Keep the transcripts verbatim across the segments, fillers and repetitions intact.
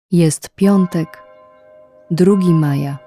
Jest piątek, drugiego maja.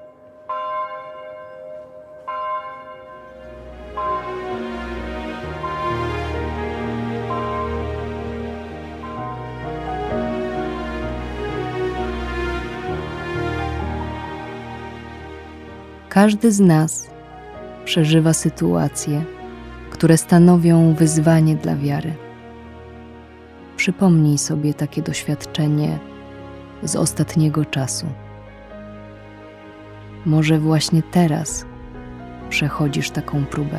Każdy z nas przeżywa sytuacje, które stanowią wyzwanie dla wiary. Przypomnij sobie takie doświadczenie z ostatniego czasu. Może właśnie teraz przechodzisz taką próbę.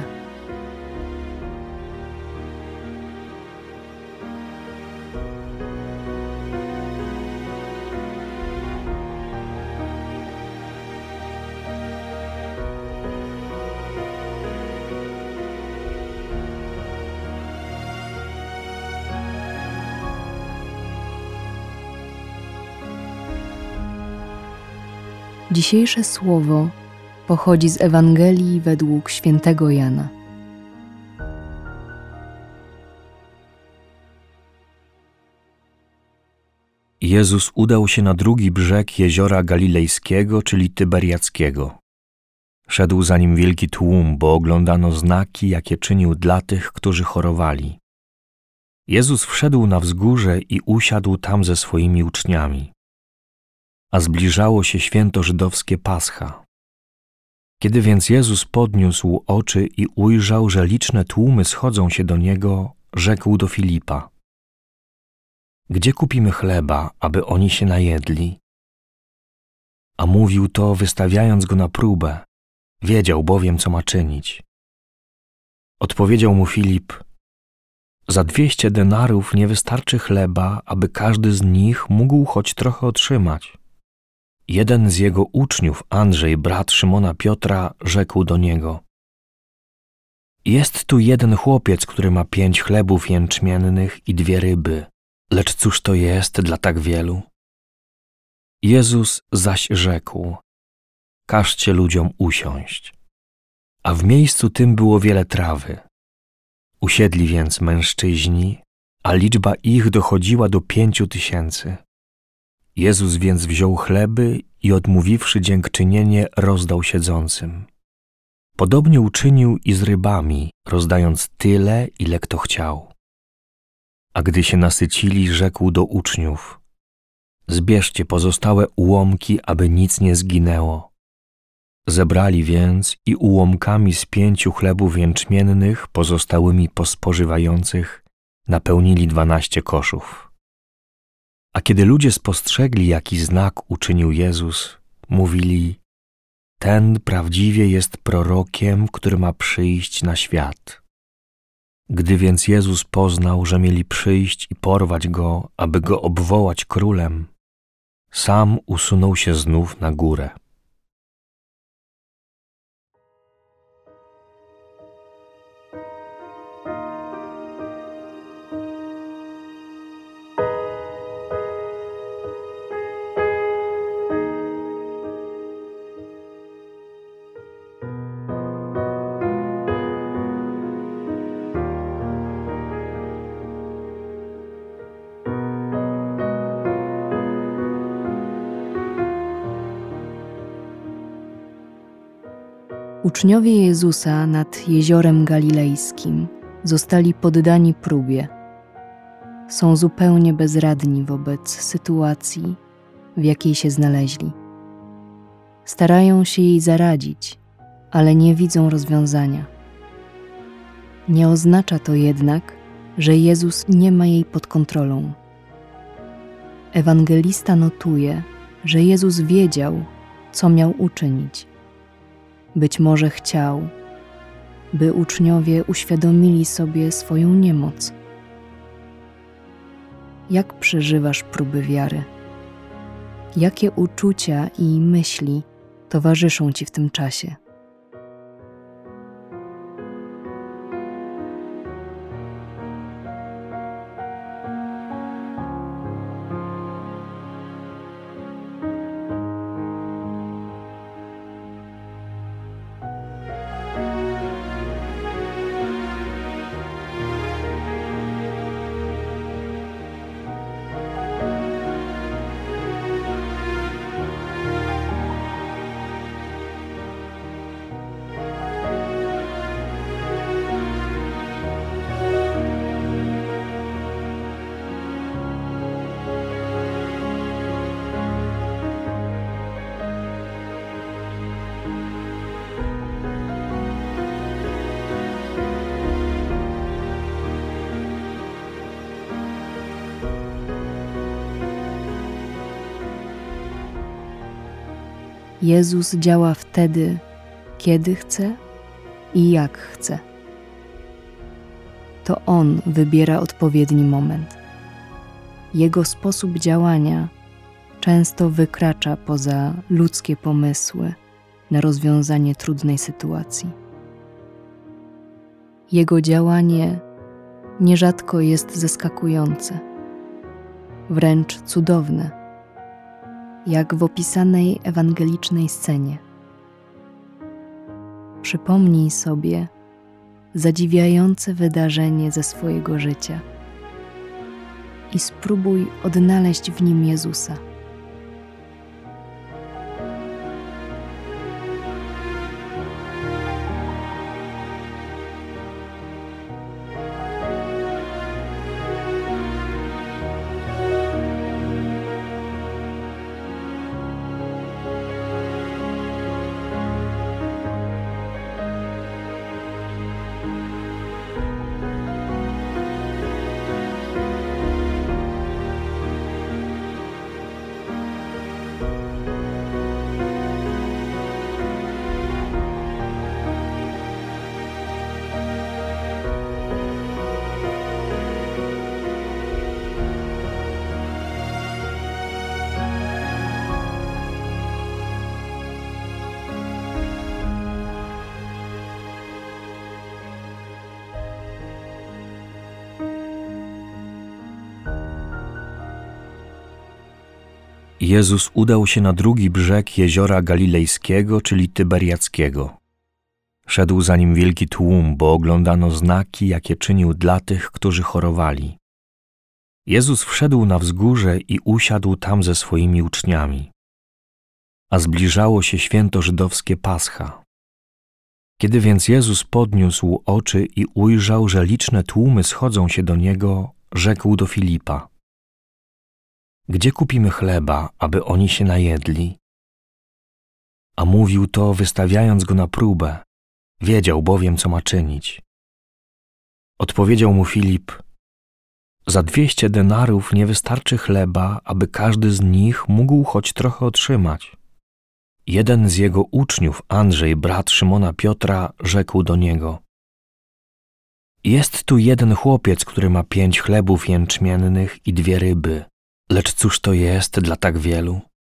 Dzisiejsze słowo pochodzi z Ewangelii według świętego Jana. Jezus udał się na drugi brzeg jeziora galilejskiego, czyli Tyberiackiego. Szedł za nim wielki tłum, bo oglądano znaki, jakie czynił dla tych, którzy chorowali. Jezus wszedł na wzgórze i usiadł tam ze swoimi uczniami. A zbliżało się święto żydowskie Pascha. Kiedy więc Jezus podniósł oczy i ujrzał, że liczne tłumy schodzą się do Niego, rzekł do Filipa: Gdzie kupimy chleba, aby oni się najedli? A mówił to, wystawiając Go na próbę, wiedział bowiem, co ma czynić. Odpowiedział mu Filip: Za dwieście denarów nie wystarczy chleba, aby każdy z nich mógł choć trochę otrzymać. Jeden z jego uczniów, Andrzej, brat Szymona Piotra, rzekł do niego: Jest tu jeden chłopiec, który ma pięć chlebów jęczmiennych i dwie ryby, lecz cóż to jest dla tak wielu? Jezus zaś rzekł: Każcie ludziom usiąść. A w miejscu tym było wiele trawy. Usiedli więc mężczyźni, a liczba ich dochodziła do pięciu tysięcy. Jezus więc wziął chleby i odmówiwszy dziękczynienie, rozdał siedzącym. Podobnie uczynił i z rybami, rozdając tyle, ile kto chciał. A gdy się nasycili, rzekł do uczniów: Zbierzcie pozostałe ułomki, aby nic nie zginęło. Zebrali więc i ułomkami z pięciu chlebów jęczmiennych, pozostałymi po spożywających, napełnili dwanaście koszów. A kiedy ludzie spostrzegli, jaki znak uczynił Jezus, mówili: Ten prawdziwie jest prorokiem, który ma przyjść na świat. Gdy więc Jezus poznał, że mieli przyjść i porwać Go, aby Go obwołać królem, sam usunął się znów na górę. Uczniowie Jezusa nad jeziorem galilejskim zostali poddani próbie. Są zupełnie bezradni wobec sytuacji, w jakiej się znaleźli. Starają się jej zaradzić, ale nie widzą rozwiązania. Nie oznacza to jednak, że Jezus nie ma jej pod kontrolą. Ewangelista notuje, że Jezus wiedział, co miał uczynić. Być może chciał, by uczniowie uświadomili sobie swoją niemoc. Jak przeżywasz próby wiary? Jakie uczucia i myśli towarzyszą Ci w tym czasie? Jezus działa wtedy, kiedy chce i jak chce. To On wybiera odpowiedni moment. Jego sposób działania często wykracza poza ludzkie pomysły na rozwiązanie trudnej sytuacji. Jego działanie nierzadko jest zaskakujące, wręcz cudowne, jak w opisanej ewangelicznej scenie. Przypomnij sobie zadziwiające wydarzenie ze swojego życia i spróbuj odnaleźć w nim Jezusa. Jezus udał się na drugi brzeg jeziora galilejskiego, czyli tyberiackiego. Szedł za nim wielki tłum, bo oglądano znaki, jakie czynił dla tych, którzy chorowali. Jezus wszedł na wzgórze i usiadł tam ze swoimi uczniami. A zbliżało się święto żydowskie Pascha. Kiedy więc Jezus podniósł oczy i ujrzał, że liczne tłumy schodzą się do Niego, rzekł do Filipa: Gdzie kupimy chleba, aby oni się najedli? A mówił to, wystawiając go na próbę. Wiedział bowiem, co ma czynić. Odpowiedział mu Filip: Za dwieście denarów nie wystarczy chleba, aby każdy z nich mógł choć trochę otrzymać. Jeden z jego uczniów, Andrzej, brat Szymona Piotra, rzekł do niego: Jest tu jeden chłopiec, który ma pięć chlebów jęczmiennych i dwie ryby. Lecz cóż to jest dla tak wielu?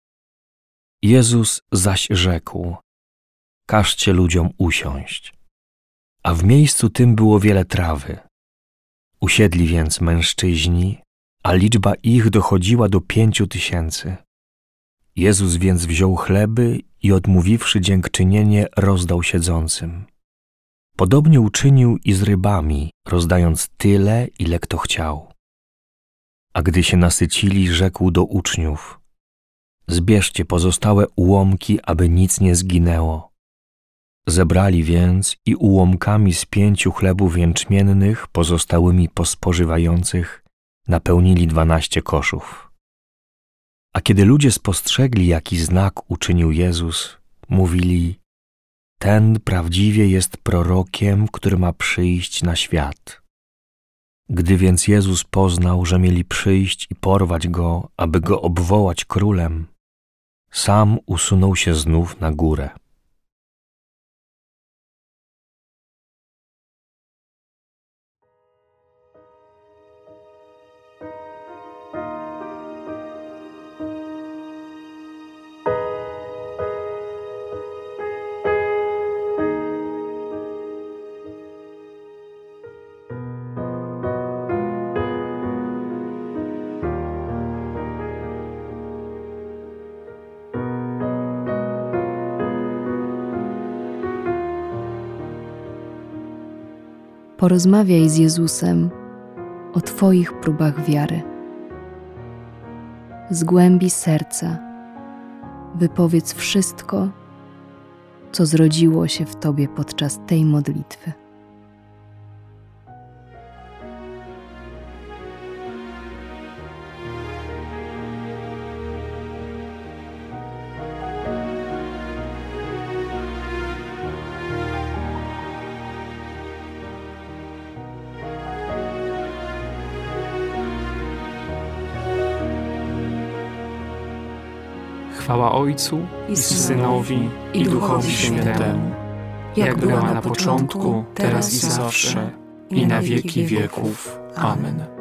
Jezus zaś rzekł: Każcie ludziom usiąść. A w miejscu tym było wiele trawy. Usiedli więc mężczyźni, a liczba ich dochodziła do pięciu tysięcy. Jezus więc wziął chleby i odmówiwszy dziękczynienie, rozdał siedzącym. Podobnie uczynił i z rybami, rozdając tyle, ile kto chciał. A gdy się nasycili, rzekł do uczniów: Zbierzcie pozostałe ułomki, aby nic nie zginęło. Zebrali więc i ułomkami z pięciu chlebów jęczmiennych, pozostałymi po spożywających, napełnili dwanaście koszów. A kiedy ludzie spostrzegli, jaki znak uczynił Jezus, mówili: Ten prawdziwie jest prorokiem, który ma przyjść na świat. Gdy więc Jezus poznał, że mieli przyjść i porwać Go, aby Go obwołać królem, sam usunął się znów na górę. Porozmawiaj z Jezusem o Twoich próbach wiary. Z głębi serca wypowiedz wszystko, co zrodziło się w Tobie podczas tej modlitwy. Chwała Ojcu i Synowi i Duchowi Świętemu, jak była na początku, teraz i zawsze, i na wieki wieków. Amen.